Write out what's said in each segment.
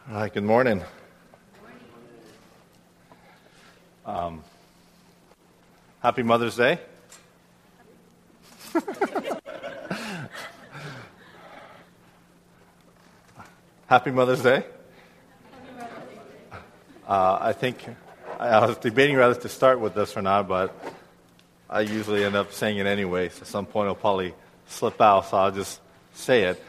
Hi, good morning. Happy Mother's Day. Happy Mother's Day. I think I was debating whether to start with this or not, but I usually end up saying it anyway. So at some point it'll probably slip out, so I'll just say it.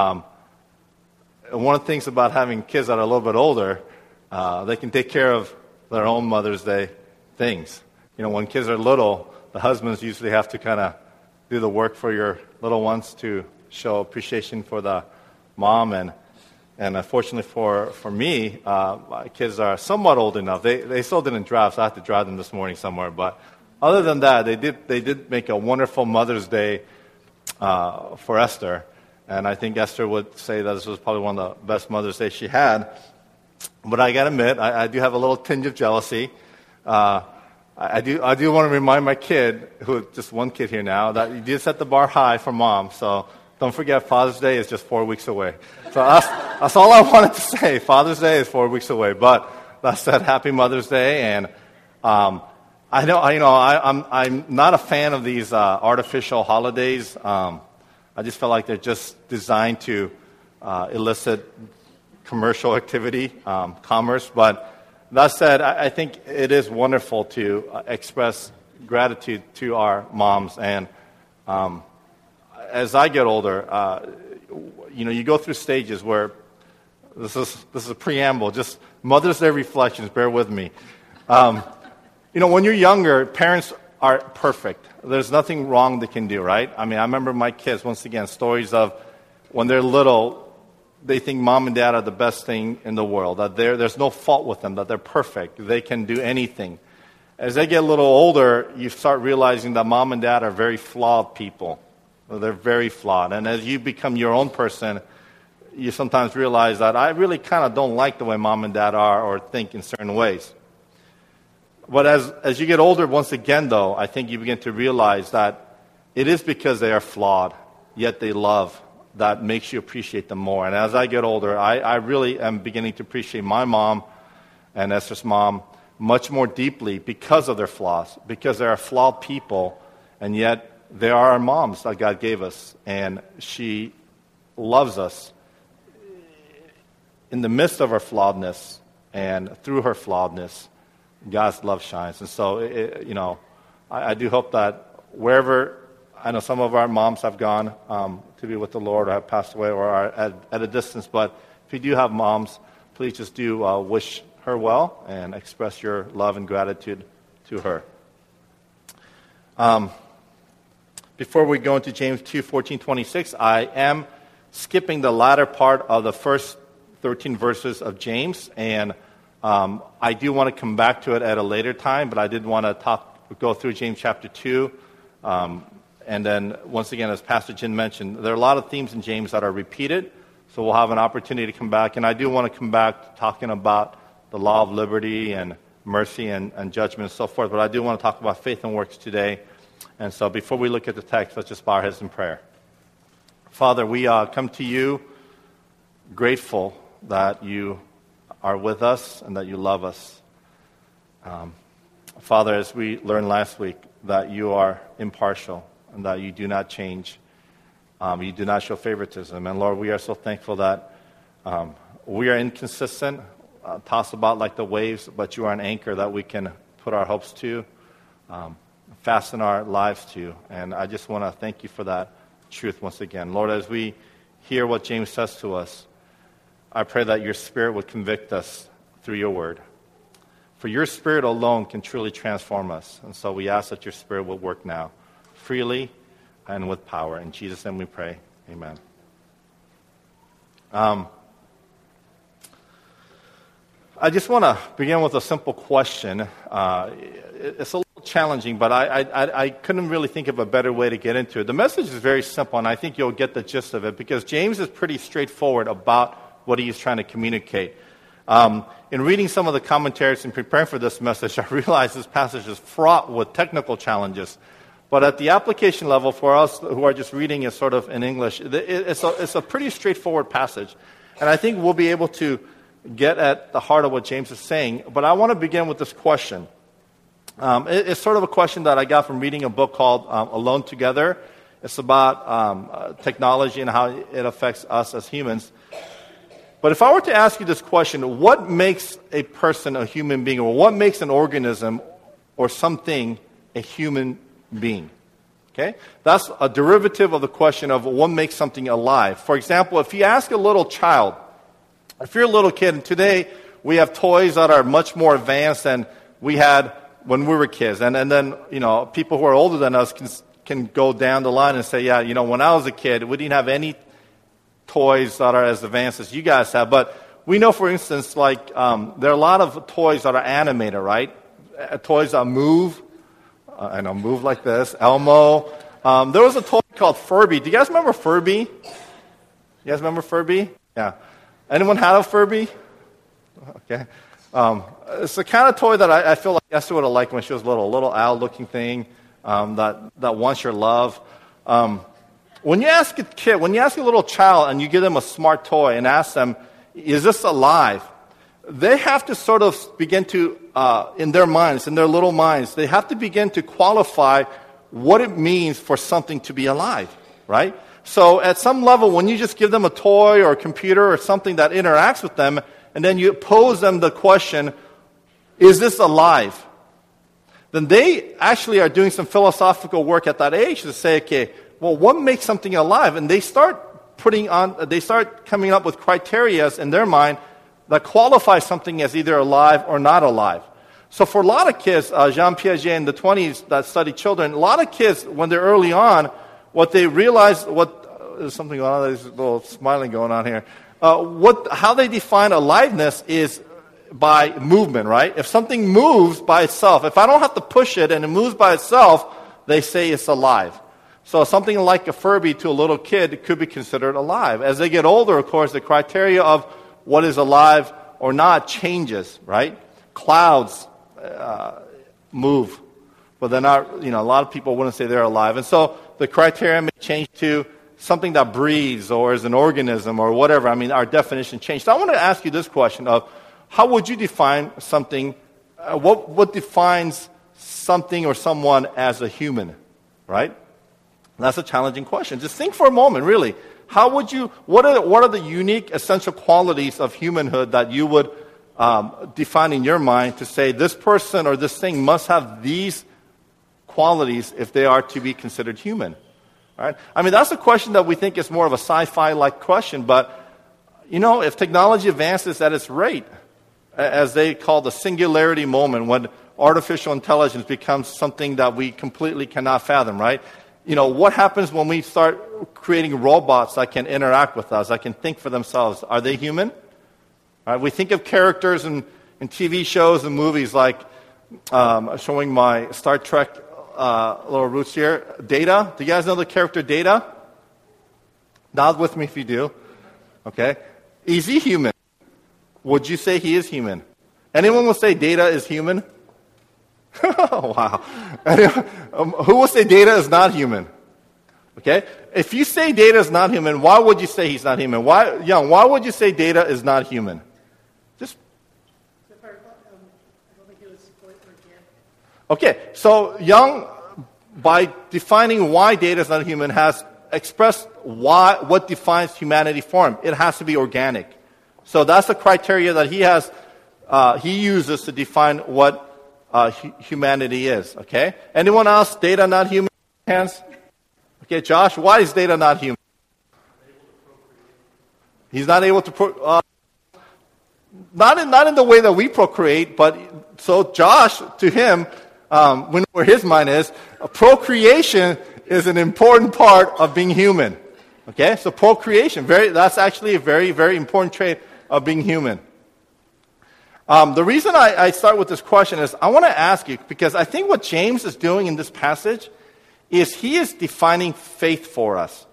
One of the things about having kids that are a little bit older, they can take care of their own Mother's Day things. You know, when kids are little, the husbands usually have to kind of do the work for your little ones to show appreciation for the mom. And unfortunately for me, my kids are somewhat old enough. They still didn't drive, so I had to drive them this morning somewhere. But other than that, they did make a wonderful Mother's Day for Esther. And I think Esther would say that this was probably one of the best Mother's Day she had. But I got to admit, I do have a little tinge of jealousy. I do want to remind my kid, who just one kid here now, that you did set the bar high for mom. So don't forget, Father's Day is just 4 weeks away. So that's all I wanted to say. Father's Day is 4 weeks away. But that said, Happy Mother's Day. And I'm not a fan of these artificial holidays. I just feel like they're just designed to elicit commercial activity, commerce. But that said, I think it is wonderful to express gratitude to our moms. And as I get older, you go through stages where this is a preamble, just Mother's Day reflections. Bear with me. When you're younger, parents are perfect. There's nothing wrong they can do, right? I mean, I remember my kids, once again, stories of when they're little, they think mom and dad are the best thing in the world, that there's no fault with them, that they're perfect. They can do anything. As they get a little older, you start realizing that mom and dad are very flawed people. They're very flawed. And as you become your own person, you sometimes realize that I really kind of don't like the way mom and dad are or think in certain ways. But as you get older, once again, though, I think you begin to realize that it is because they are flawed, yet they love, that makes you appreciate them more. And as I get older, I really am beginning to appreciate my mom and Esther's mom much more deeply because of their flaws, because they are flawed people, and yet they are our moms that God gave us. And she loves us in the midst of our flawedness, and through her flawedness, God's love shines. And so, I do hope that wherever, I know some of our moms have gone to be with the Lord or have passed away or are at a distance, but if you do have moms, please just do wish her well and express your love and gratitude to her. Before we go into James 2:14-26, I am skipping the latter part of the first 13 verses of James, and I do want to come back to it at a later time, but I did want to go through James chapter 2. And then, once again, as Pastor Jin mentioned, there are a lot of themes in James that are repeated, so we'll have an opportunity to come back. And I do want to come back talking about the law of liberty and mercy and judgment and so forth, but I do want to talk about faith and works today. And so before we look at the text, let's just bow our heads in prayer. Father, we come to you grateful that you are with us and that you love us. Father, as we learned last week, that you are impartial and that you do not change. You do not show favoritism. And Lord, we are so thankful that we are inconsistent, tossed about like the waves, but you are an anchor that we can put our hopes to, fasten our lives to. And I just want to thank you for that truth once again. Lord, as we hear what James says to us, I pray that your Spirit would convict us through your word. For your Spirit alone can truly transform us. And so we ask that your Spirit will work now, freely and with power. In Jesus' name we pray. Amen. I just want to begin with a simple question. It's a little challenging, but I couldn't really think of a better way to get into it. The message is very simple, and I think you'll get the gist of it, because James is pretty straightforward about what he is trying to communicate. In reading some of the commentaries and preparing for this message, I realized this passage is fraught with technical challenges. But at the application level, for us who are just reading it sort of in English, it's a pretty straightforward passage. And I think we'll be able to get at the heart of what James is saying. But I want to begin with this question. It's sort of a question that I got from reading a book called Alone Together. It's about technology and how it affects us as humans. But if I were to ask you this question, what makes a person a human being, or what makes an organism or something a human being? Okay? That's a derivative of the question of what makes something alive. For example, if you ask a little child, if you're a little kid, and today we have toys that are much more advanced than we had when we were kids. And then, people who are older than us can go down the line and say, yeah, when I was a kid, we didn't have any toys that are as advanced as you guys have. But we know, for instance, there are a lot of toys that are animated, right? Toys that move. Move like this. Elmo. There was a toy called Furby. Do you guys remember Furby? You guys remember Furby? Yeah. Anyone had a Furby? Okay. It's the kind of toy that I feel like Esther would have liked when she was little. A little owl-looking thing that wants your love. When you ask a little child and you give them a smart toy and ask them, is this alive? They have to sort of begin to, in their little minds, they have to begin to qualify what it means for something to be alive, right? So at some level, when you just give them a toy or a computer or something that interacts with them, and then you pose them the question, is this alive? Then they actually are doing some philosophical work at that age to say, okay, well, what makes something alive? And they start coming up with criteria in their mind that qualify something as either alive or not alive. So for a lot of kids, Jean Piaget in the 20s that studied children, a lot of kids, when they're early on, what they realize, there's something going on, there's a little smiling going on here. How they define aliveness is by movement, right? If something moves by itself, if I don't have to push it and it moves by itself, they say it's alive. So something like a Furby to a little kid could be considered alive. As they get older, of course, the criteria of what is alive or not changes, right? Clouds move, but they're not, a lot of people wouldn't say they're alive. And so the criteria may change to something that breathes or is an organism or whatever. Our definition changed. So I want to ask you this question of how would you define something, what defines something or someone as a human, right? That's a challenging question. Just think for a moment, really. What are the unique essential qualities of humanhood that you would define in your mind to say this person or this thing must have these qualities if they are to be considered human? Right? That's a question that we think is more of a sci-fi-like question, but, if technology advances at its rate, as they call the singularity moment, when artificial intelligence becomes something that we completely cannot fathom, right? What happens when we start creating robots that can interact with us, that can think for themselves? Are they human? Right? We think of characters in TV shows and movies like, showing my Star Trek little roots here, Data. Do you guys know the character Data? Nod with me if you do. Okay. Is he human? Would you say he is human? Anyone will say Data is human? Wow. Who will say Data is not human? Okay? If you say Data is not human, why would you say he's not human? Why would you say Data is not human? Just. I don't think he was organic. Okay, so Young, by defining why Data is not human, has expressed what defines humanity for him. It has to be organic. So that's the criteria that he uses to define what humanity is, okay? Anyone else? Data not human? Hands? Okay, Josh, why is Data not human? He's not able to not in the way that we procreate, but so Josh, to him, we know where his mind is, procreation is an important part of being human. Okay? So procreation, that's actually a very, very important trait of being human. The reason I start with this question is I want to ask you, because I think what James is doing in this passage is he is defining faith for us.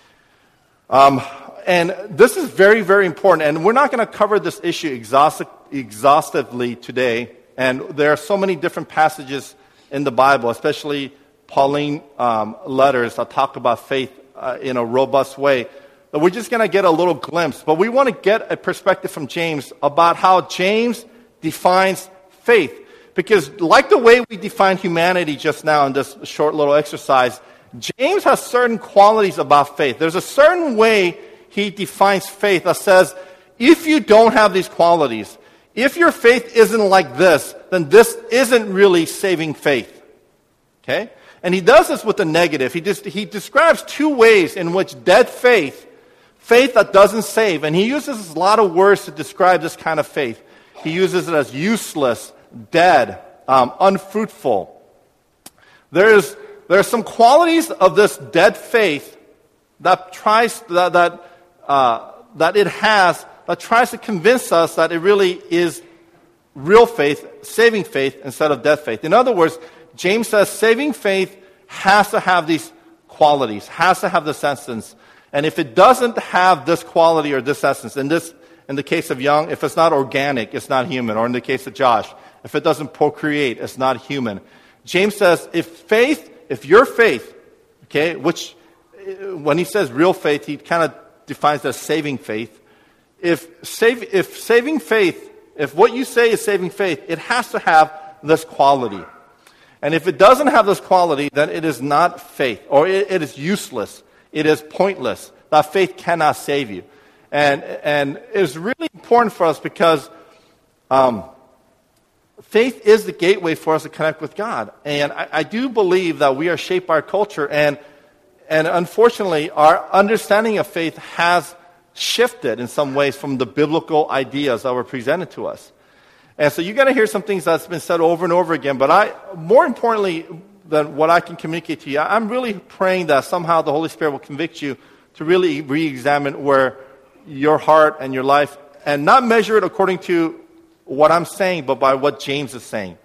And this is very, very important. And we're not going to cover this issue exhaustively today. And there are so many different passages in the Bible, especially Pauline letters that talk about faith in a robust way. that we're just going to get a little glimpse. But we want to get a perspective from James about how James defines faith. Because like the way we define humanity just now in this short little exercise, James has certain qualities about faith. There's a certain way he defines faith that says, if you don't have these qualities, if your faith isn't like this, then this isn't really saving faith. Okay? And he does this with the negative. He describes two ways in which dead faith that doesn't save, and he uses a lot of words to describe this kind of faith. He uses it as useless, dead, unfruitful. There are some qualities of this dead faith that tries to convince us that it really is real faith, saving faith, instead of dead faith. In other words, James says saving faith has to have these qualities, has to have this essence. And if it doesn't have this quality or this essence, in the case of Young, if it's not organic, it's not human. Or in the case of Josh, if it doesn't procreate, it's not human. James says if your faith, okay, which when he says real faith, he kind of defines it as saving faith. If saving faith, if what you say is saving faith, it has to have this quality. And if it doesn't have this quality, then it is not faith, or it is useless. It is pointless. That faith cannot save you. And it's really important for us because faith is the gateway for us to connect with God. And I do believe that we are shaped by our culture, and unfortunately, our understanding of faith has shifted in some ways from the biblical ideas that were presented to us. And so you're going to hear some things that's been said over and over again, but more importantly than what I can communicate to you, I'm really praying that somehow the Holy Spirit will convict you to really re-examine where your heart and your life, and not measure it according to what I'm saying, but by what James is saying.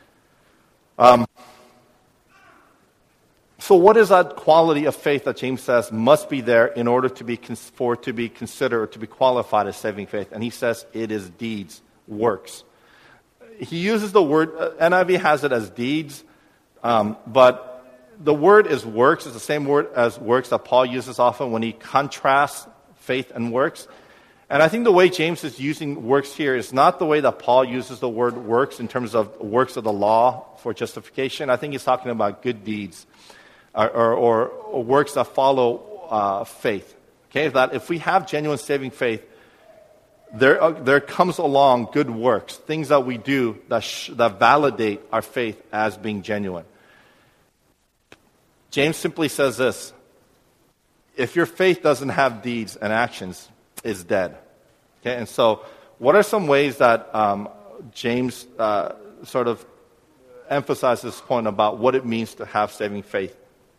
So what is that quality of faith that James says must be there in order to be considered or to be qualified as saving faith? And he says it is deeds, works. He uses the word, NIV has it as deeds, but the word is works. It's the same word as works that Paul uses often when he contrasts faith and works. And I think the way James is using works here is not the way that Paul uses the word works in terms of works of the law for justification. I think he's talking about good deeds or works that follow faith. Okay, that if we have genuine saving faith, there comes along good works, things that we do that validate our faith as being genuine. James simply says this: if your faith doesn't have deeds and actions, it's dead. Okay, and so what are some ways that James sort of emphasizes this point about what it means to have saving faith?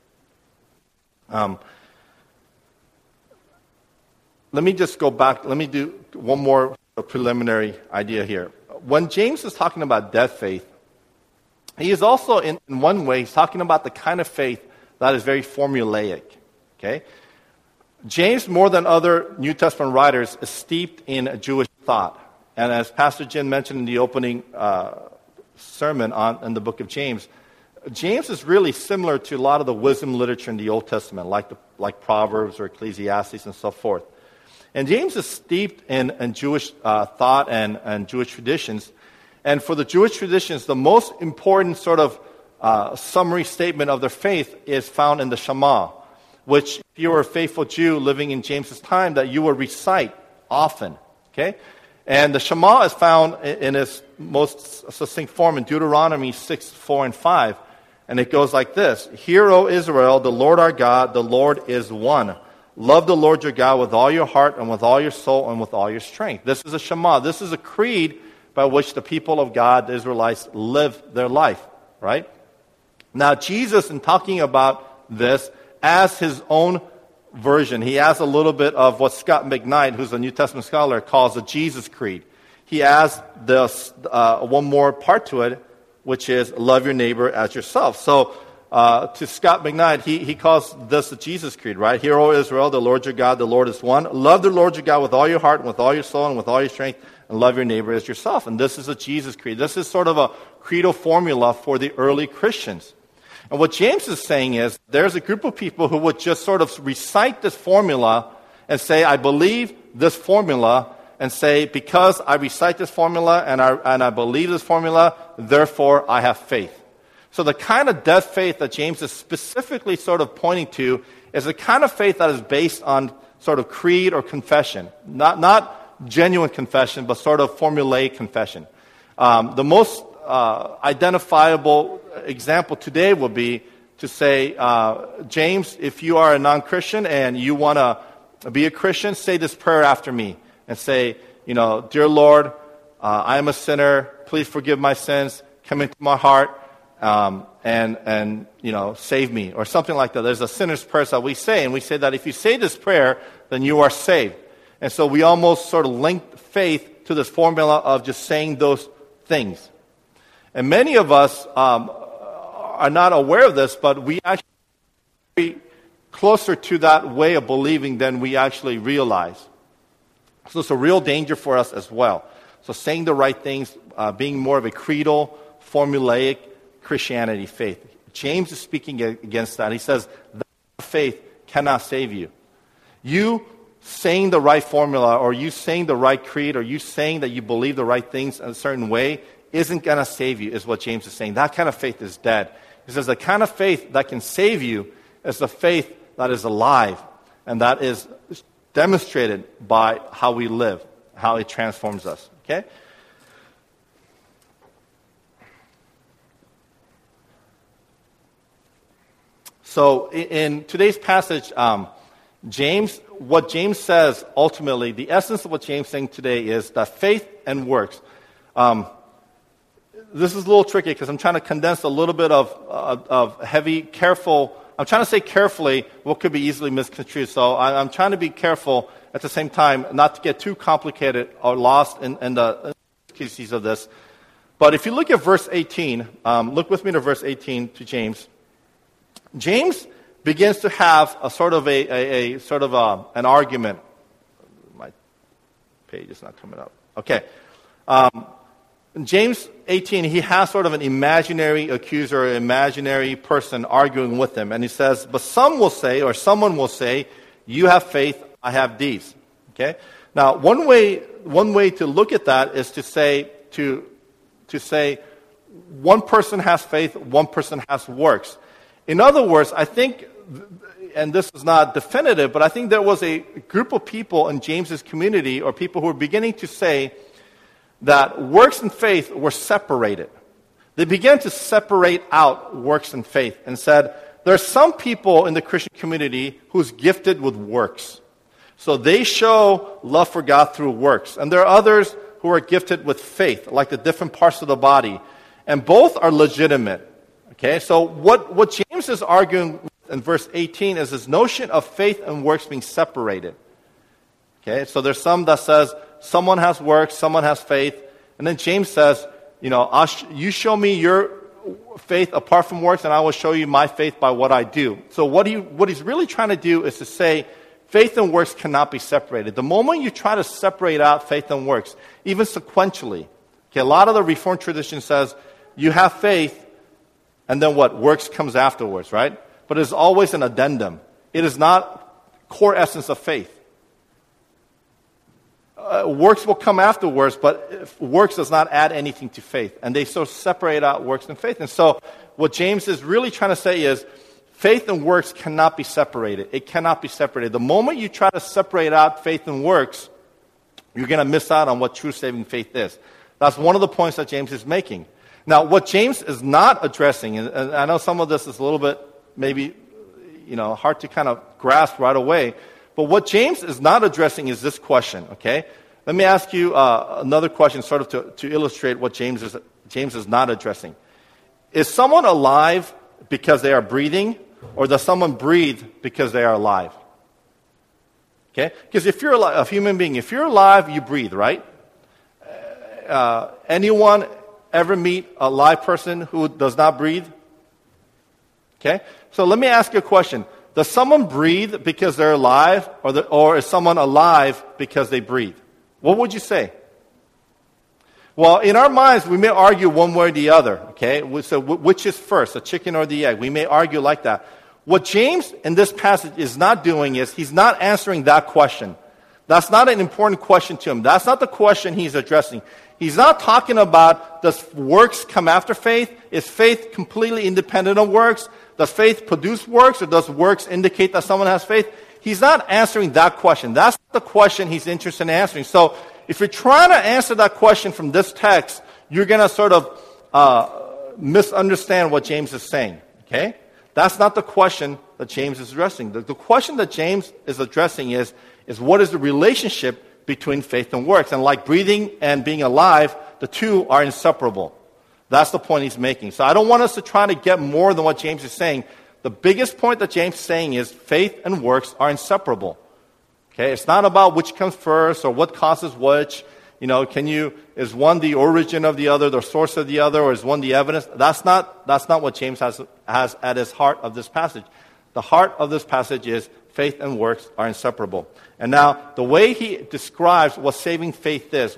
Let me just go back. Let me do one more preliminary idea here. When James is talking about dead faith, he is also, in one way, he's talking about the kind of faith that is very formulaic. Okay? James, more than other New Testament writers, is steeped in Jewish thought. And as Pastor Jin mentioned in the opening sermon in the book of James, James is really similar to a lot of the wisdom literature in the Old Testament, like Proverbs or Ecclesiastes and so forth. And James is steeped in Jewish thought and Jewish traditions. And for the Jewish traditions, the most important sort of summary statement of their faith is found in the Shema, which, if you were a faithful Jew living in James's time, that you would recite often. Okay? And the Shema is found in its most succinct form in Deuteronomy 6, 4, and 5. And it goes like this: Hear, O Israel, the Lord our God, the Lord is one. Love the Lord your God with all your heart and with all your soul and with all your strength. This is a Shema. This is a creed by which the people of God, the Israelites, live their life, right? Now, Jesus, in talking about this as his own version, he adds a little bit of what Scott McKnight, who's a New Testament scholar, calls the Jesus Creed. He adds one more part to it, which is love your neighbor as yourself. So, to Scott McKnight, he calls this the Jesus Creed, right? Hear, O Israel, the Lord your God, the Lord is one. Love the Lord your God with all your heart and with all your soul and with all your strength, and love your neighbor as yourself. And this is a Jesus Creed. This is sort of a creedal formula for the early Christians. And what James is saying is there's a group of people who would just sort of recite this formula and say, I believe this formula, and say, because I recite this formula and I believe this formula, therefore I have faith. So the kind of dead faith that James is specifically sort of pointing to is the kind of faith that is based on sort of creed or confession. Not genuine confession, but sort of formulaic confession. The most identifiable example today would be to say, James, if you are a non-Christian and you want to be a Christian, say this prayer after me. And say, Dear Lord, I am a sinner. Please forgive my sins. Come into my heart and save me, or something like that. There's a sinner's prayer that we say, and we say that if you say this prayer, then you are saved. And so we almost sort of link faith to this formula of just saying those things. And many of us are not aware of this, but we actually closer to that way of believing than we actually realize. So it's a real danger for us as well. So saying the right things, being more of a creedal, formulaic Christianity faith. James is speaking against that. He says that faith cannot save you. You saying the right formula, or you saying the right creed, or you saying that you believe the right things in a certain way isn't going to save you, is what James is saying. That kind of faith is dead. He says the kind of faith that can save you is the faith that is alive, and that is demonstrated by how we live, how it transforms us. Okay? So in today's passage, what James says ultimately, the essence of what James is saying today is that faith and works. This is a little tricky because I'm trying to condense a little bit of heavy, careful. I'm trying to say carefully what could be easily misconstrued. So I'm trying to be careful at the same time not to get too complicated or lost in the intricacies of this. But if you look at verse 18, look with me to verse 18 to James. James begins to have a sort of an argument. My page is not coming up. Okay. In James 18, he has sort of an imaginary accuser, an imaginary person arguing with him. And he says, but some will say, or someone will say, you have faith, I have deeds. Okay? Now, one way to look at that is to say one person has faith, one person has works. In other words, I think, and this is not definitive, but I think there was a group of people in James's community, or people who were beginning to say that works and faith were separated. They began to separate out works and faith and said, there are some people in the Christian community who's gifted with works. So they show love for God through works. And there are others who are gifted with faith, like the different parts of the body. And both are legitimate. Okay, so what James is arguing in verse 18 is this notion of faith and works being separated. Okay, so there's some that says someone has works, someone has faith, and then James says, you show me your faith apart from works, and I will show you my faith by what I do. So what he's really trying to do is to say faith and works cannot be separated. The moment you try to separate out faith and works, even sequentially, okay, a lot of the Reformed tradition says you have faith, and then what? Works comes afterwards, right? But it's always an addendum. It is not core essence of faith. Works will come afterwards, but works does not add anything to faith. And they sort of separate out works and faith. And so what James is really trying to say is faith and works cannot be separated. It cannot be separated. The moment you try to separate out faith and works, you're going to miss out on what true saving faith is. That's one of the points that James is making. Now, what James is not addressing, and I know some of this is a little bit maybe, hard to kind of grasp right away, but what James is not addressing is this question, okay? Let me ask you another question sort of to illustrate what James is not addressing. Is someone alive because they are breathing, or does someone breathe because they are alive? Okay? Because if you're a human being, if you're alive, you breathe, right? Anyone ever meet a live person who does not breathe? Okay? So let me ask you a question. Does someone breathe because they're alive, or is someone alive because they breathe? What would you say? Well, in our minds, we may argue one way or the other, okay? So which is first, the chicken or the egg? We may argue like that. What James in this passage is not doing is he's not answering that question. That's not an important question to him. That's not the question he's addressing. He's not talking about, does works come after faith? Is faith completely independent of works? Does faith produce works, or does works indicate that someone has faith? He's not answering that question. That's the question he's interested in answering. So if you're trying to answer that question from this text, you're going to sort of misunderstand what James is saying. Okay? That's not the question that James is addressing. The question that James is addressing is what is the relationship between faith and works? And like breathing and being alive, the two are inseparable. That's the point he's making. So I don't want us to try to get more than what James is saying. The biggest point that James is saying is faith and works are inseparable. Okay? It's not about which comes first or what causes which. You know, is one the origin of the other, the source of the other, or is one the evidence? That's not what James has at his heart of this passage. The heart of this passage is faith and works are inseparable. And now, the way he describes what saving faith is,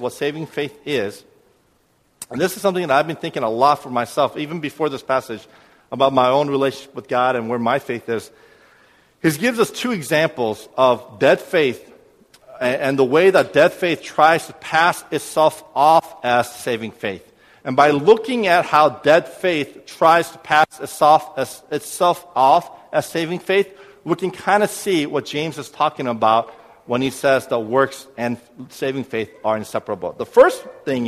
and this is something that I've been thinking a lot for myself, even before this passage, about my own relationship with God and where my faith is. He gives us two examples of dead faith and the way that dead faith tries to pass itself off as saving faith. And by looking at how dead faith tries to pass itself off as saving faith, we can kind of see what James is talking about when he says that works and saving faith are inseparable. The first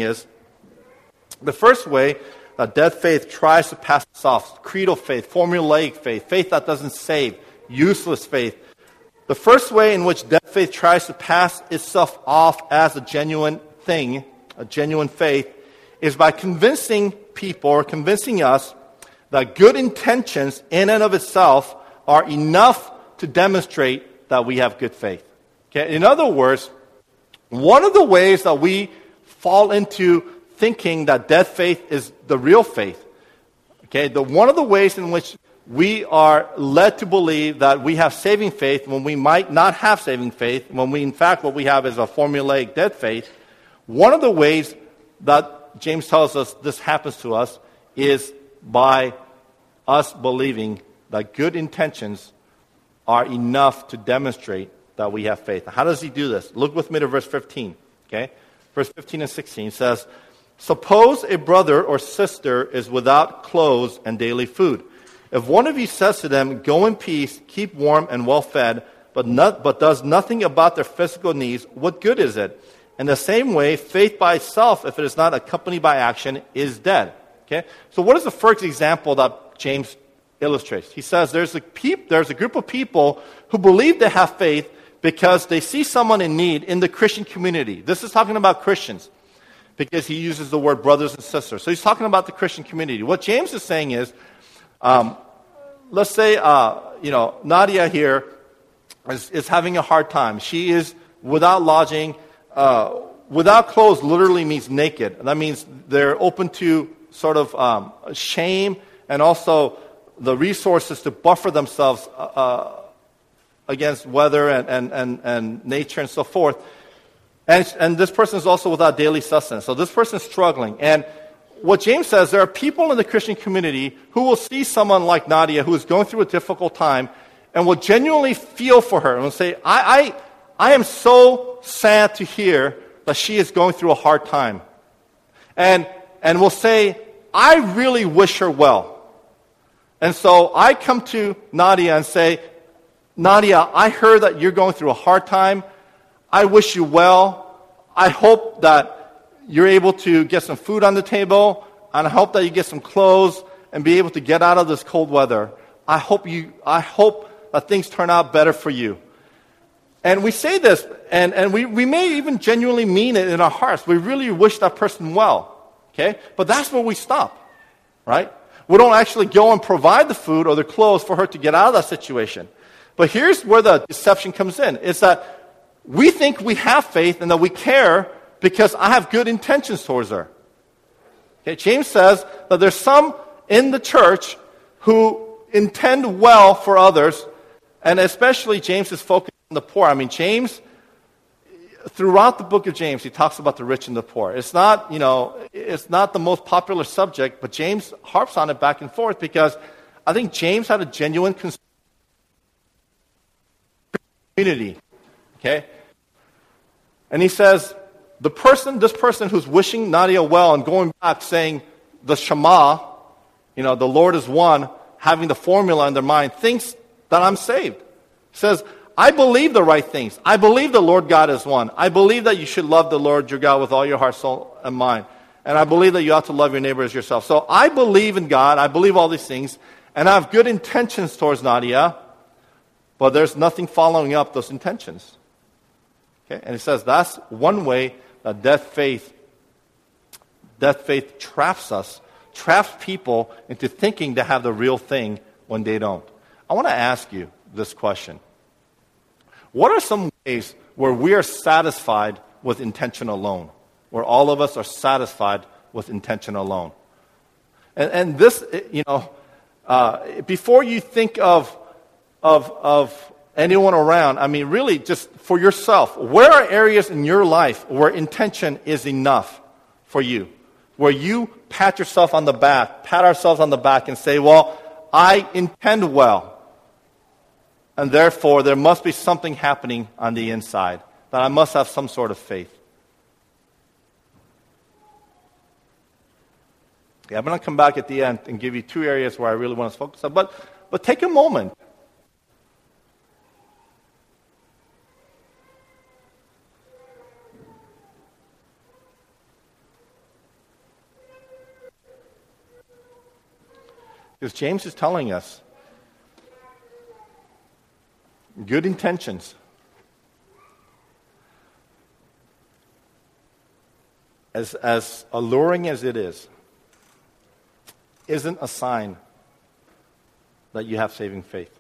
way that dead faith tries to pass us off, creedal faith, formulaic faith, faith that doesn't save, useless faith. The first way in which dead faith tries to pass itself off as a genuine thing, a genuine faith, is by convincing people or convincing us that good intentions in and of itself are enough to demonstrate that we have good faith. Okay? In other words, one of the ways that we fall into thinking that dead faith is the real faith, okay, one of the ways in which we are led to believe that we have saving faith when we might not have saving faith, when in fact what we have is a formulaic dead faith. One of the ways that James tells us this happens to us is by us believing that good intentions are enough to demonstrate that we have faith. How does he do this? Look with me to verse 15. Okay? Verse 15 and 16 says, "Suppose a brother or sister is without clothes and daily food. If one of you says to them, 'Go in peace, keep warm and well fed,' but does nothing about their physical needs, what good is it? In the same way, faith by itself, if it is not accompanied by action, is dead." Okay? So what is the first example that James illustrates? He says there's a group of people who believe they have faith because they see someone in need in the Christian community. This is talking about Christians because he uses the word brothers and sisters. So he's talking about the Christian community. What James is saying is, let's say, Nadia here is having a hard time. She is without lodging. Without clothes literally means naked. That means they're open to sort of shame and also the resources to buffer themselves against weather and nature and so forth. And this person is also without daily sustenance. So this person is struggling. And what James says, there are people in the Christian community who will see someone like Nadia who is going through a difficult time and will genuinely feel for her and will say, I am so sad to hear that she is going through a hard time. And will say, I really wish her well. And so I come to Nadia and say, Nadia, I heard that you're going through a hard time. I wish you well. I hope that you're able to get some food on the table, and I hope that you get some clothes and be able to get out of this cold weather. I hope that things turn out better for you. And we say this, and we may even genuinely mean it in our hearts. We really wish that person well, okay? But that's where we stop, right? We don't actually go and provide the food or the clothes for her to get out of that situation. But here's where the deception comes in. It's that we think we have faith and that we care because I have good intentions towards her. Okay, James says that there's some in the church who intend well for others, and especially James is focused on the poor. I mean, James, throughout the book of James, he talks about the rich and the poor. It's not, it's not the most popular subject, but James harps on it back and forth because I think James had a genuine concern community. Okay? And he says, this person who's wishing Nadia well and going back saying the Shema, the Lord is one, having the formula in their mind, thinks that I'm saved. He says, I believe the right things. I believe the Lord God is one. I believe that you should love the Lord your God with all your heart, soul, and mind. And I believe that you ought to love your neighbor as yourself. So I believe in God. I believe all these things. And I have good intentions towards Nadia. But there's nothing following up those intentions. Okay? And he says that's one way that dead faith traps people into thinking they have the real thing when they don't. I want to ask you this question. What are some ways where we are satisfied with intention alone? Where all of us are satisfied with intention alone? And this, before you think of anyone around, I mean, really just for yourself, where are areas in your life where intention is enough for you? Where you pat ourselves on the back and say, well, I intend well. And therefore, there must be something happening on the inside, that I must have some sort of faith. Okay, I'm going to come back at the end and give you two areas where I really want to focus on. But take a moment. Because James is telling us, good intentions, as alluring as it is, isn't a sign that you have saving faith.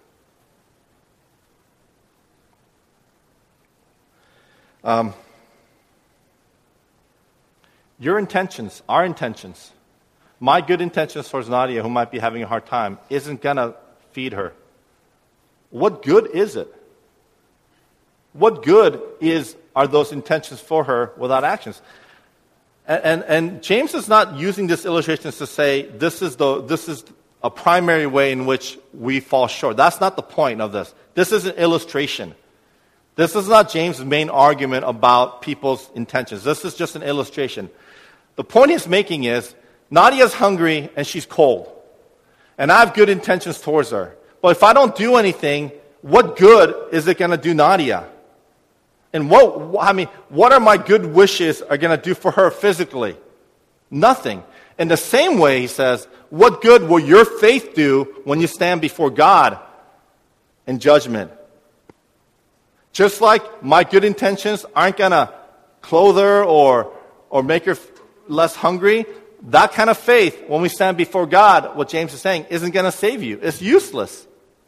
Your intentions, our intentions, my good intentions towards Nadia, who might be having a hard time, isn't going to feed her. What good is it? What good are those intentions for her without actions? And James is not using this illustration to say this is a primary way in which we fall short. That's not the point of this. This is an illustration. This is not James' main argument about people's intentions. This is just an illustration. The point he's making is, Nadia's hungry and she's cold. And I have good intentions towards her. But if I don't do anything, what good is it going to do Nadia? And what are my good wishes are going to do for her physically? Nothing. In the same way, he says, what good will your faith do when you stand before God in judgment? Just like my good intentions aren't going to clothe her or make her less hungry, that kind of faith, when we stand before God, what James is saying, isn't going to save you. It's useless.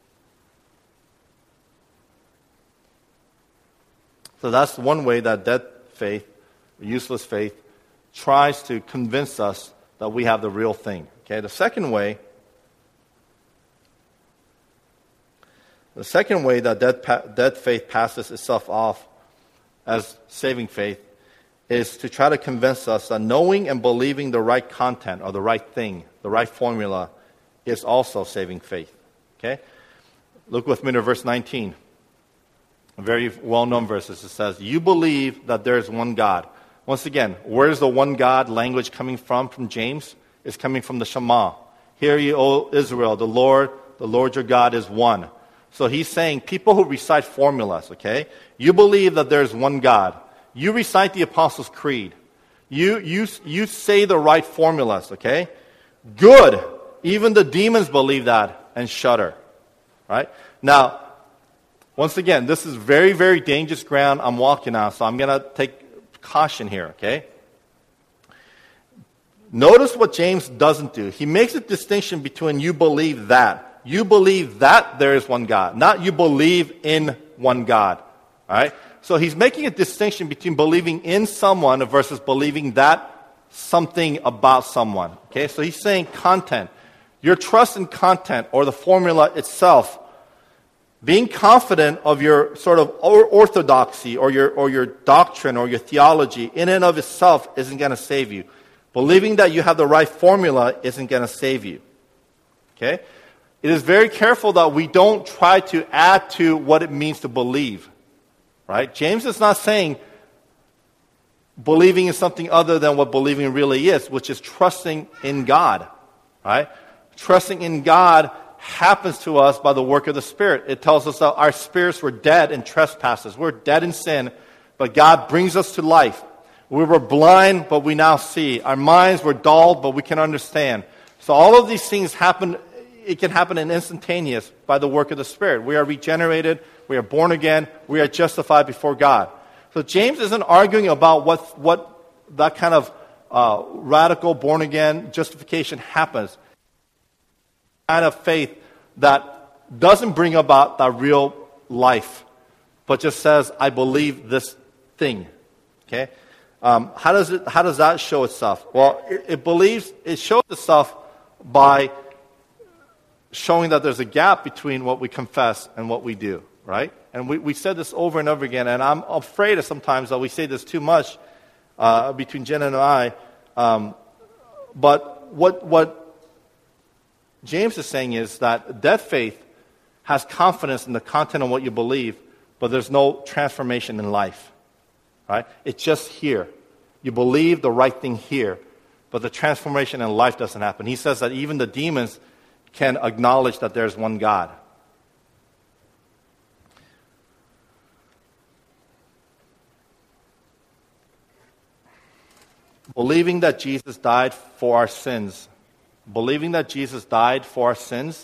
So that's one way that dead faith, useless faith, tries to convince us that we have the real thing. Okay, the second way that dead faith passes itself off as saving faith is to try to convince us that knowing and believing the right content or the right thing, the right formula, is also saving faith. Okay? Look with me to verse 19. A very well-known verse. It says, you believe that there is one God. Once again, where is the one God language coming from James? It's coming from the Shema. Hear ye, O Israel, the Lord your God is one. So he's saying, people who recite formulas, okay? You believe that there is one God. You recite the Apostles' Creed. You say the right formulas, okay? Good. Even the demons believe that and shudder. Right? Now, once again, this is very, very dangerous ground I'm walking on, so I'm going to take caution here, okay? Notice what James doesn't do. He makes a distinction between you believe that. You believe that there is one God, not you believe in one God. All right? So he's making a distinction between believing in someone versus believing that something about someone. Okay? So he's saying content. Your trust in content or the formula itself, being confident of your sort of orthodoxy or your doctrine or your theology in and of itself isn't going to save you. Believing that you have the right formula isn't going to save you. Okay? It is very careful that we don't try to add to what it means to believe. right? James is not saying believing in something other than what believing really is, which is trusting in God, right? Trusting in God happens to us by the work of the Spirit. It tells us that our spirits were dead in trespasses. We're dead in sin, but God brings us to life. We were blind, but we now see. Our minds were dulled, but we can understand. So all of these things happen. It can happen in instantaneous by the work of the Spirit. We are regenerated. We are born again. We are justified before God. So James isn't arguing about what that kind of radical born again justification happens. Kind of faith that doesn't bring about that real life, but just says, "I believe this thing." Okay. How does that show itself? Well, it shows itself by showing that there's a gap between what we confess and what we do, right? And we said this over and over again, and I'm afraid of sometimes that we say this too much between Jen and I. But what James is saying is that dead faith has confidence in the content of what you believe, but there's no transformation in life, right? It's just here. You believe the right thing here, but the transformation in life doesn't happen. He says that even the demons can acknowledge that there's one God. Believing that Jesus died for our sins. Believing that Jesus died for our sins.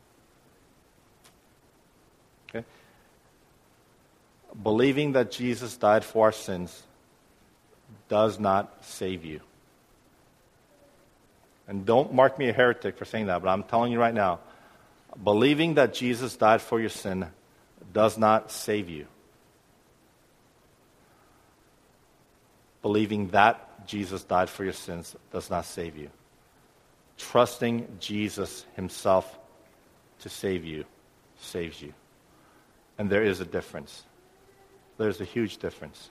Okay. Believing that Jesus died for our sins does not save you. And don't mark me a heretic for saying that, but I'm telling you right now, believing that Jesus died for your sin does not save you. Believing that Jesus died for your sins does not save you. Trusting Jesus himself to save you saves you. And there is a difference. There's a huge difference.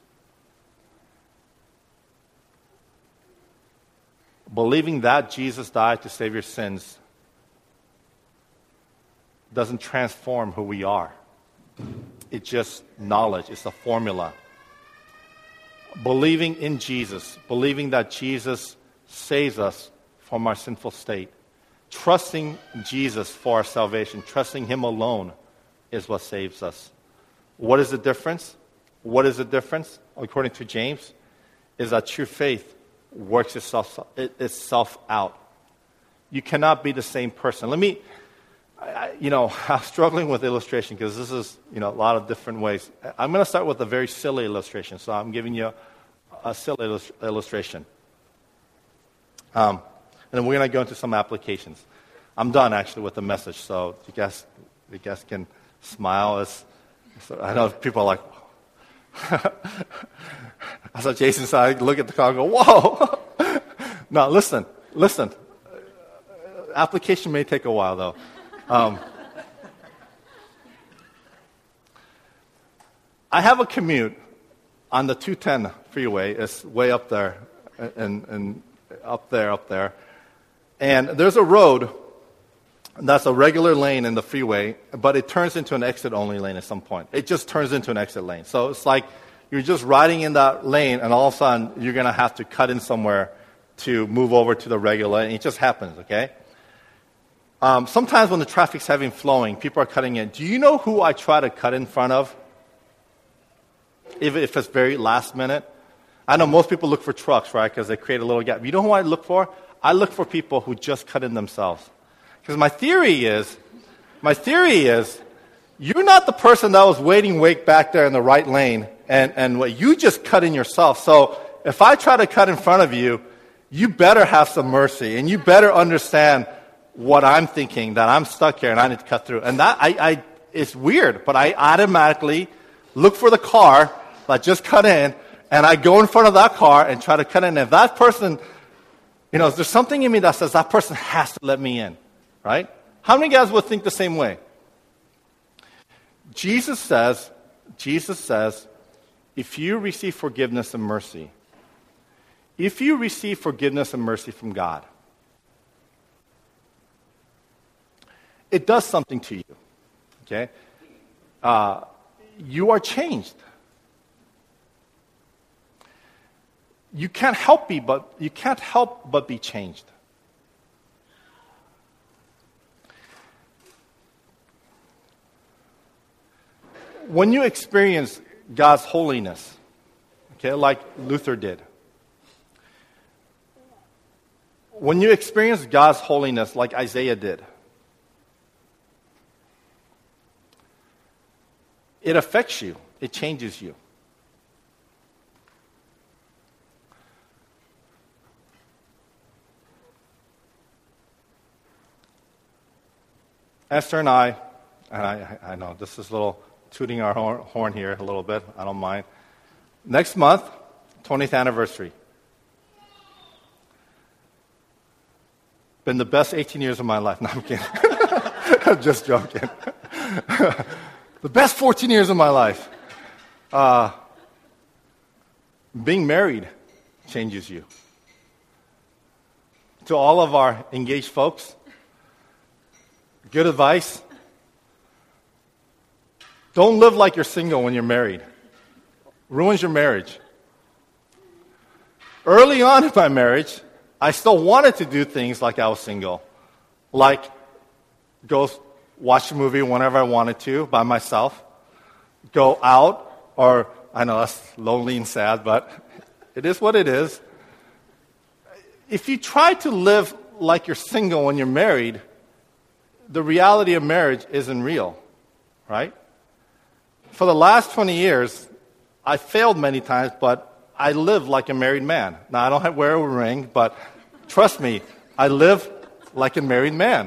Believing that Jesus died to save your sins doesn't transform who we are. It's just knowledge. It's a formula. Believing in Jesus, believing that Jesus saves us from our sinful state, trusting Jesus for our salvation, trusting him alone is what saves us. What is the difference? What is the difference? According to James, is that true faith works itself out. You cannot be the same person. I'm struggling with illustration because this is, a lot of different ways. I'm going to start with a very silly illustration. So I'm giving you a silly illustration. And then we're going to go into some applications. I'm done, actually, with the message. So you guys can smile. I know people are like, I saw Jason said, I look at the car and go, whoa. No, listen. Application may take a while, though. I have a commute on the 210 freeway. It's way up there, and up there. And there's a road that's a regular lane in the freeway, but it turns into an exit-only lane at some point. It just turns into an exit lane. So it's like you're just riding in that lane, and all of a sudden you're going to have to cut in somewhere to move over to the regular lane. It just happens, okay? Sometimes when the traffic's heavy and flowing, people are cutting in. Do you know who I try to cut in front of? If it's very last minute. I know most people look for trucks, right, because they create a little gap. You know who I look for? I look for people who just cut in themselves. Because my theory is, you're not the person that was waiting back there in the right lane, and what you just cut in yourself. So if I try to cut in front of you, you better have some mercy, and you better understand what I'm thinking, that I'm stuck here and I need to cut through. And that it's weird, but I automatically look for the car that just cut in, and I go in front of that car and try to cut in. If that person, there's something in me that says that person has to let me in, right? How many guys would think the same way? Jesus says, if you receive forgiveness and mercy from God, it does something to you, okay? You are changed. you can't help but be changed. When you experience God's holiness, okay, like Luther did, when you experience God's holiness like Isaiah did, it affects you. It changes you. Esther and I know this is a little tooting our horn here a little bit. I don't mind. Next month, 20th anniversary. Been the best 18 years of my life. No, I'm kidding. I'm just joking. The best 14 years of my life. Being married changes you. To all of our engaged folks, good advice. Don't live like you're single when you're married. Ruins your marriage. Early on in my marriage, I still wanted to do things like I was single. Like go watch a movie whenever I wanted to by myself. Go out, or I know that's lonely and sad, but it is what it is. If you try to live like you're single when you're married, the reality of marriage isn't real, right? For the last 20 years, I failed many times, but I live like a married man. Now, I don't wear a ring, but trust me, I live like a married man.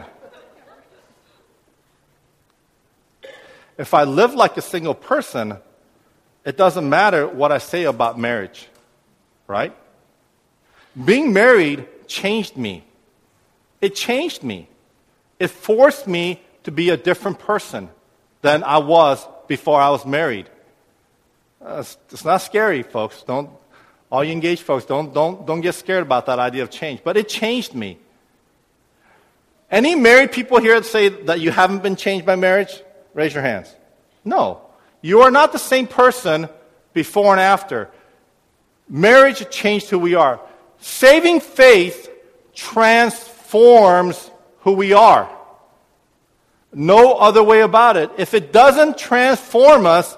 If I live like a single person, it doesn't matter what I say about marriage, right? Being married changed me. It changed me. It forced me to be a different person than I was before I was married. It's not scary, folks. All you engaged folks, don't get scared about that idea of change. But it changed me. Any married people here that say that you haven't been changed by marriage? Raise your hands. No. You are not the same person before and after. Marriage changed who we are. Saving faith transforms who we are. No other way about it. If it doesn't transform us,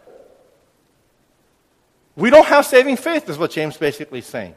we don't have saving faith, is what James basically is saying.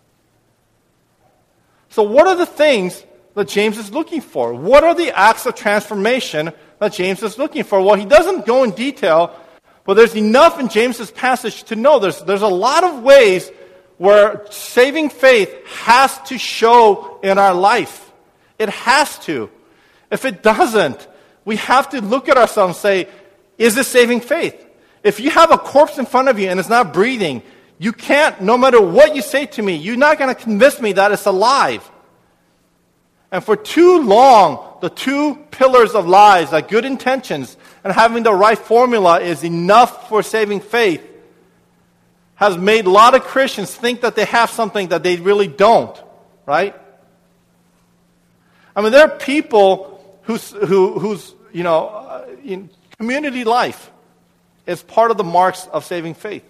So what are the things that James is looking for? What are the acts of transformation that James is looking for? Well, he doesn't go in detail, but there's enough in James's passage to know there's a lot of ways where saving faith has to show in our life. It has to. If it doesn't, we have to look at ourselves and say, is this saving faith? If you have a corpse in front of you and it's not breathing, you can't, no matter what you say to me, you're not going to convince me that it's alive. And for too long, the two pillars of lies, like good intentions and having the right formula is enough for saving faith, has made a lot of Christians think that they have something that they really don't, right? I mean, there are people whose in community life is part of the marks of saving faith.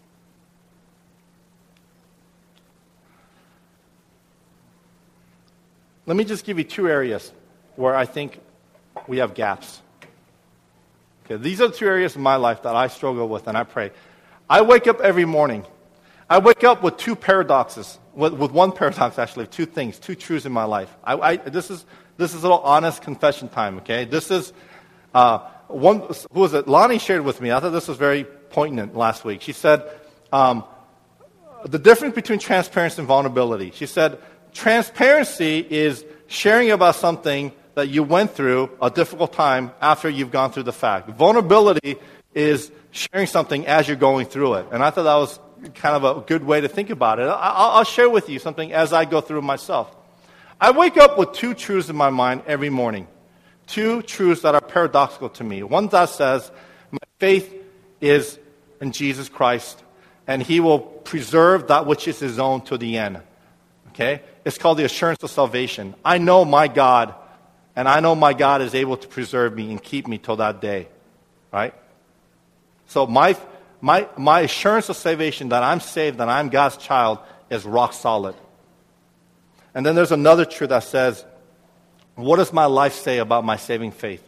Let me just give you two areas where I think we have gaps. Okay, these are the two areas in my life that I struggle with and I pray. I wake up every morning. I wake up with two paradoxes, with one paradox actually, two things, two truths in my life. This is a little honest confession time, okay? This is, who was it? Lonnie shared with me. I thought this was very poignant last week. She said, the difference between transparency and vulnerability. She said, transparency is sharing about something that you went through a difficult time after you've gone through the fact. Vulnerability is sharing something as you're going through it. And I thought that was kind of a good way to think about it. I'll share with you something as I go through myself. I wake up with two truths in my mind every morning. Two truths that are paradoxical to me. One that says, my faith is in Jesus Christ, and He will preserve that which is His own to the end. Okay? It's called the assurance of salvation. I know my God, and I know my God is able to preserve me and keep me till that day. Right? So my assurance of salvation, that I'm saved, that I'm God's child, is rock solid. And then there's another truth that says, what does my life say about my saving faith?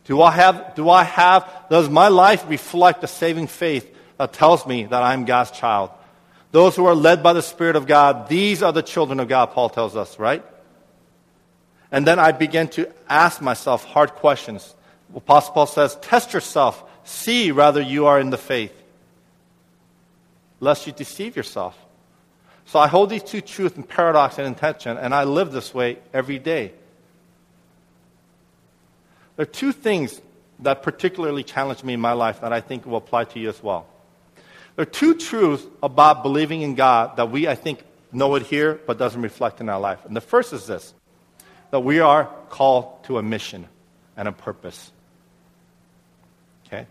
Does my life reflect the saving faith that tells me that I'm God's child? Those who are led by the Spirit of God, these are the children of God, Paul tells us, right? And then I begin to ask myself hard questions. Apostle Paul says, test yourself. See whether you are in the faith, lest you deceive yourself. So I hold these two truths in paradox and intention, and I live this way every day. There are two things that particularly challenge me in my life that I think will apply to you as well. There are two truths about believing in God that we, I think, know it here, but doesn't reflect in our life. And the first is this, that we are called to a mission and a purpose. Okay?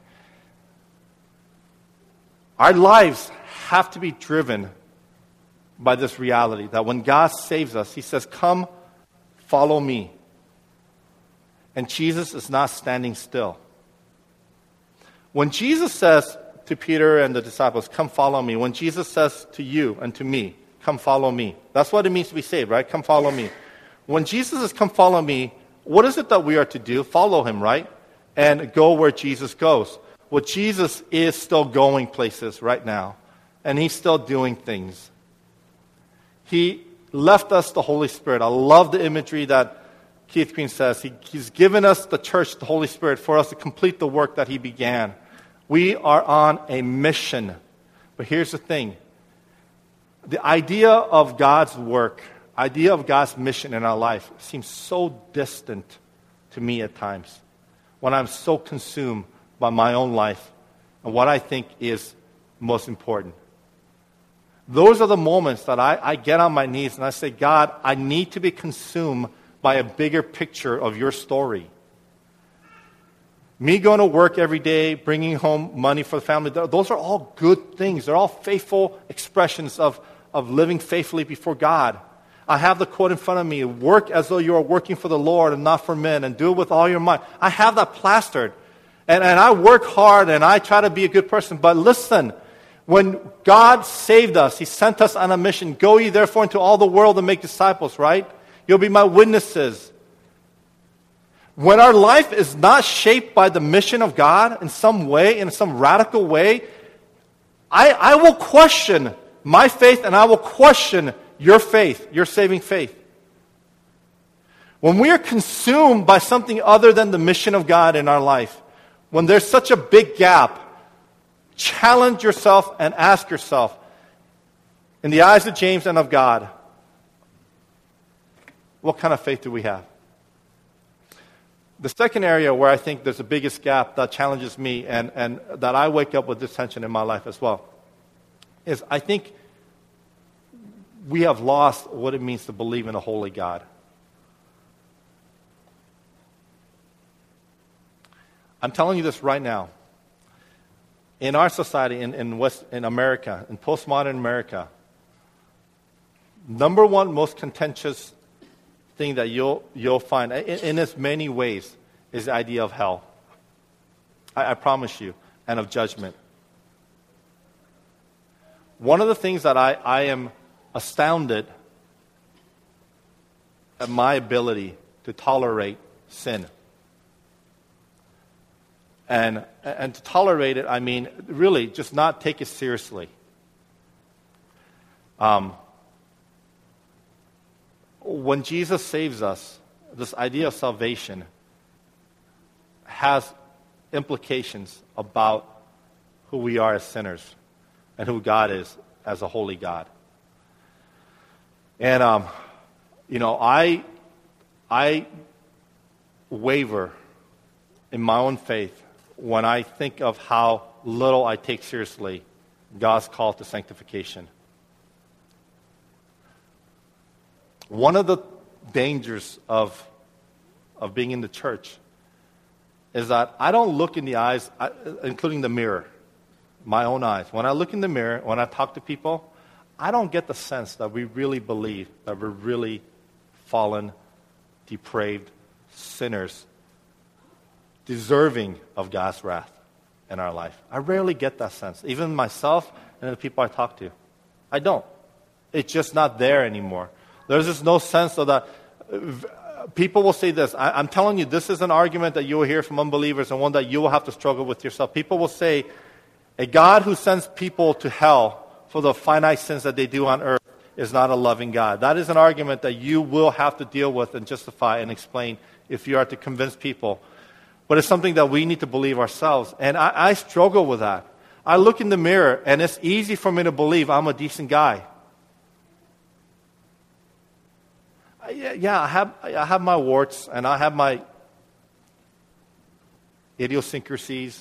Our lives have to be driven by this reality that when God saves us, He says, come, follow me. And Jesus is not standing still. When Jesus says to Peter and the disciples, come follow me, when Jesus says to you and to me, come follow me, that's what it means to be saved, right? Come follow me. When Jesus says, come follow me, what is it that we are to do? Follow Him, right? And go where Jesus goes. Well, Jesus is still going places right now. And He's still doing things. He left us the Holy Spirit. I love the imagery that Keith Green says. He's given us the church, the Holy Spirit, for us to complete the work that He began. We are on a mission. But here's the thing. The idea of God's work, idea of God's mission in our life seems so distant to me at times when I'm so consumed by my own life and what I think is most important. Those are the moments that I get on my knees and I say, God, I need to be consumed by a bigger picture of your story. Me going to work every day, bringing home money for the family, those are all good things. They're all faithful expressions of living faithfully before God. I have the quote in front of me, work as though you are working for the Lord and not for men, and do it with all your might. I have that plastered. And I work hard and I try to be a good person. But listen, when God saved us, He sent us on a mission. Go ye therefore into all the world and make disciples, right? You'll be my witnesses. When our life is not shaped by the mission of God in some way, in some radical way, I will question my faith and I will question your faith, your saving faith. When we are consumed by something other than the mission of God in our life, when there's such a big gap, challenge yourself and ask yourself, in the eyes of James and of God, what kind of faith do we have? The second area where I think there's the biggest gap that challenges me and that I wake up with this tension in my life as well is I think we have lost what it means to believe in a holy God. I'm telling you this right now. In our society, in America, in postmodern America, number one most contentious thing that you'll find in as many ways is the idea of hell. I promise you, and of judgment. One of the things that I am astounded at my ability to tolerate sin. And to tolerate it, I mean, really, just not take it seriously. When Jesus saves us, this idea of salvation has implications about who we are as sinners and who God is as a holy God. And, I waver in my own faith when I think of how little I take seriously God's call to sanctification. One of the dangers of being in the church is that I don't look in the eyes, including the mirror, my own eyes. When I look in the mirror, when I talk to people, I don't get the sense that we really believe that we're really fallen, depraved sinners, deserving of God's wrath. in our life. I rarely get that sense, even myself and the people I talk to. I don't. It's just not there anymore. There's just no sense of that. People will say this. I'm telling you, this is an argument that you will hear from unbelievers and one that you will have to struggle with yourself. People will say, a God who sends people to hell for the finite sins that they do on earth is not a loving God. That is an argument that you will have to deal with and justify and explain if you are to convince people. But it's something that we need to believe ourselves. And I struggle with that. I look in the mirror, and it's easy for me to believe I'm a decent guy. Yeah, I have my warts, and I have my idiosyncrasies.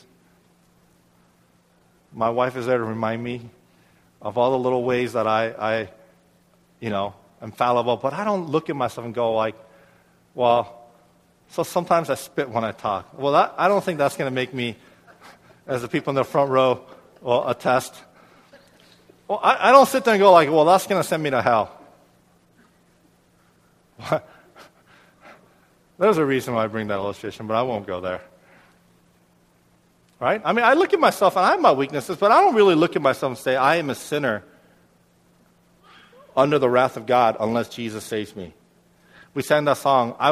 My wife is there to remind me of all the little ways that I am fallible. But I don't look at myself and go like, well, so sometimes I spit when I talk. Well, I don't think that's going to make me, as the people in the front row will attest. Well, I don't sit there and go like, well, that's going to send me to hell. There's a reason why I bring that illustration, but I won't go there. Right? I mean, I look at myself, and I have my weaknesses, but I don't really look at myself and say, I am a sinner under the wrath of God unless Jesus saves me. We sang that song. I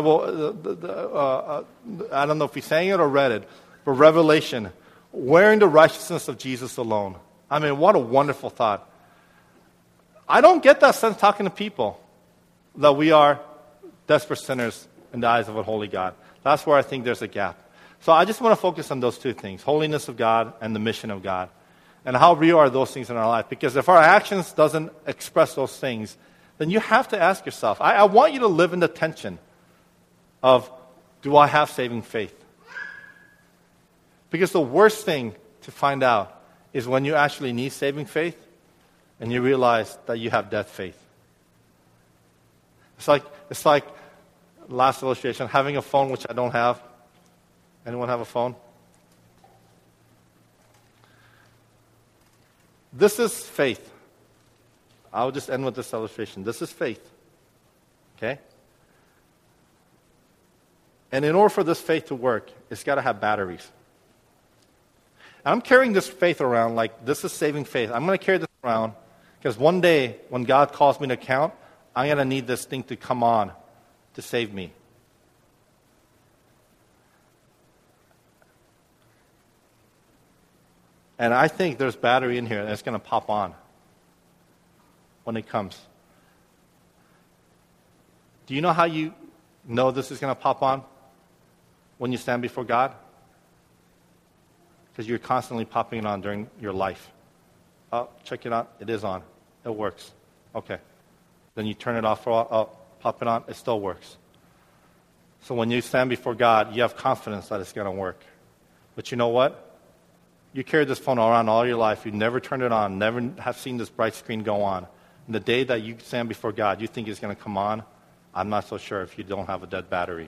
don't know if we sang it or read it, but Revelation, wearing the righteousness of Jesus alone. I mean, what a wonderful thought. I don't get that sense talking to people that we are desperate sinners in the eyes of a holy God. That's where I think there's a gap. So I just want to focus on those two things, holiness of God and the mission of God. And how real are those things in our life? Because if our actions doesn't express those things, then you have to ask yourself, I want you to live in the tension of, do I have saving faith? Because the worst thing to find out is when you actually need saving faith and you realize that you have dead faith. It's like last illustration, having a phone which I don't have. Anyone have a phone? This is faith. I'll just end with this illustration. This is faith. Okay? And in order for this faith to work, it's got to have batteries. And I'm carrying this faith around like this is saving faith. I'm going to carry this around because one day when God calls me to account, I'm going to need this thing to come on to save me. And I think there's battery in here and it's going to pop on when it comes. Do you know how you know this is going to pop on when you stand before God? Because you're constantly popping it on during your life. Oh, check it out. It is on. It works. Okay. Then you turn it off for a while. Oh, pop it on. It still works. So when you stand before God, you have confidence that it's going to work. But you know what? You carry this phone around all your life. You never turned it on, never have seen this bright screen go on. And the day that you stand before God, you think it's going to come on. I'm not so sure if you don't have a dead battery.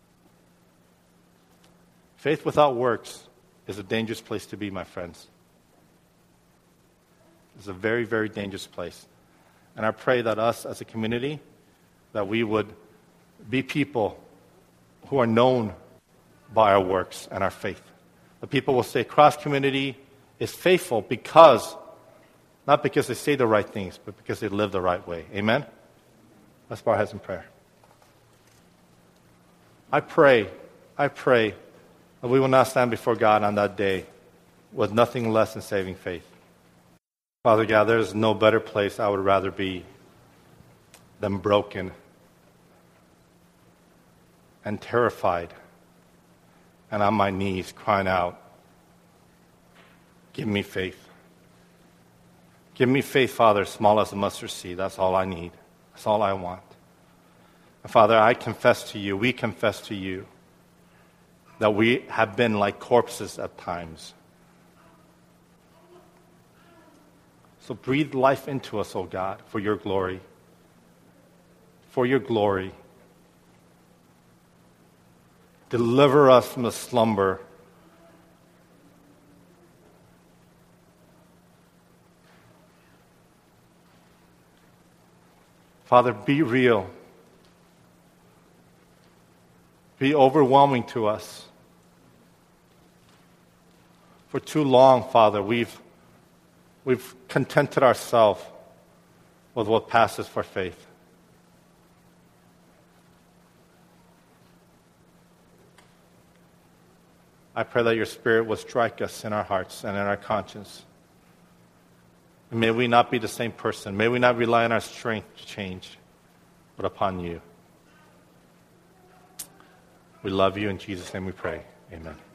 Faith without works is a dangerous place to be, my friends. It's a very, very dangerous place. And I pray that us as a community, that we would be people who are known by our works and our faith. The people will say Cross Community is faithful because, not because they say the right things, but because they live the right way. Amen? Let's bow our heads in prayer. I pray that we will not stand before God on that day with nothing less than saving faith. Father God, there is no better place I would rather be than broken and terrified and on my knees crying out, give me faith. Give me faith, Father, small as a mustard seed. That's all I need. That's all I want. And Father, I confess to you, we confess to you, that we have been like corpses at times. So breathe life into us, O God, for your glory. For your glory. Deliver us from the slumber. Father, be real. Be overwhelming to us. For too long, Father, we've contented ourselves with what passes for faith. I pray that your Spirit will strike us in our hearts and in our conscience. And may we not be the same person. May we not rely on our strength to change, but upon you. We love you. In Jesus' name we pray. Amen.